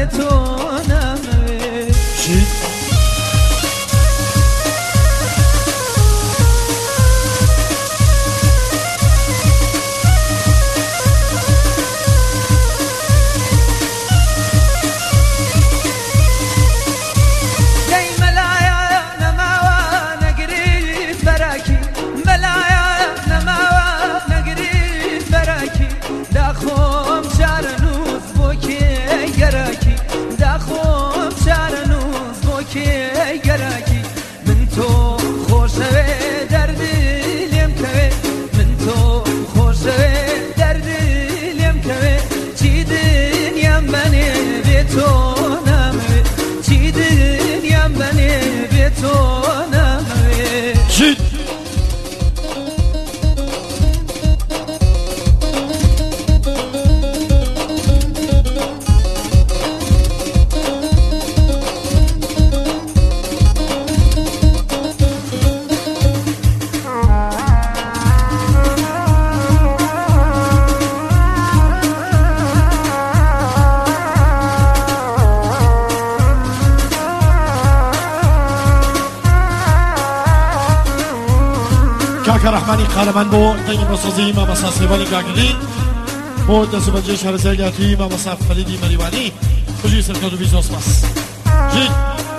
بتونم چی؟ من تو خوشوه دردی لیم کوه من تو خوشوه دردی لیم کوه چی دنیم بنی بتونم چی دنیم بنی بتونم چی؟ کاکا رحمانی قهرمان بو دنگ بسازی ما مساسی ولی گاگلی بو دستوبنجی شهر زرگاتی ما مساف فلیدی مریوانی بجی سرکات و بیزوس بس جی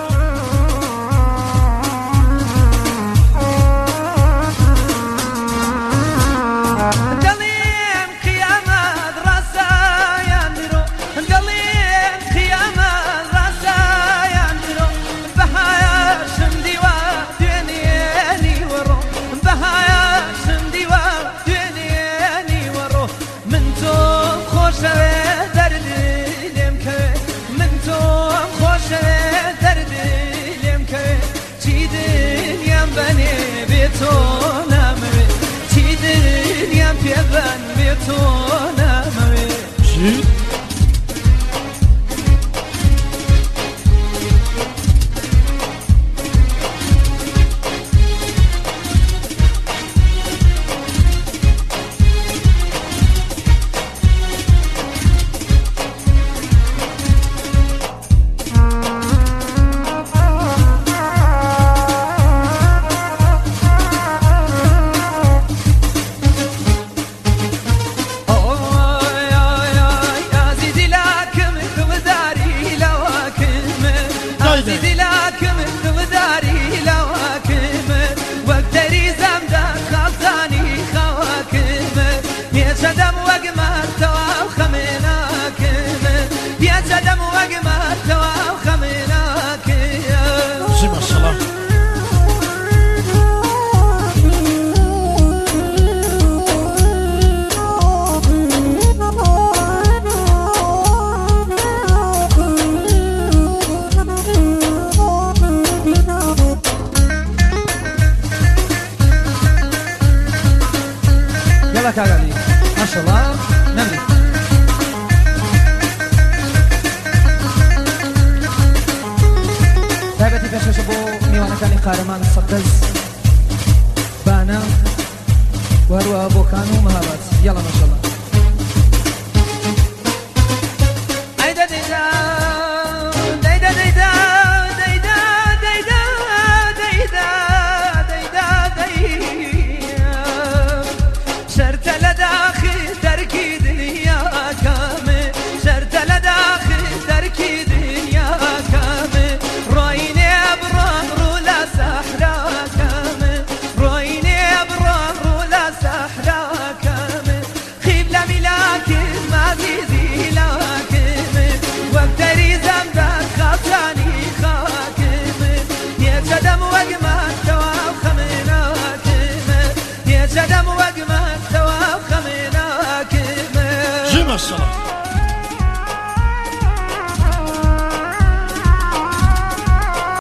بني بتونم چی دنیم پیبن بتونم چی؟ كاغالي ما شاء الله نمي تابعتي فيش بو ميوانا كاني قارمان الصدز بانا وهروا ابو كانوا مهابات يلا ما شاء الله ايدا ديدا ديدا ديدا ديدا ديدا ديدا ديدا ديدا شرت لداخل تركي دنيا كامل شرت لداخل تركي دنيا كامل رايني ابرار ولا سحرة كامل رايني ابرار ولا سحرة كامل خيب لملاك ما زيزي لاكمل وابتري زمدك خاطراني خاكمل يا جدم وقمك تواب خمنا كمل يا جدم وقمك ما شاء الله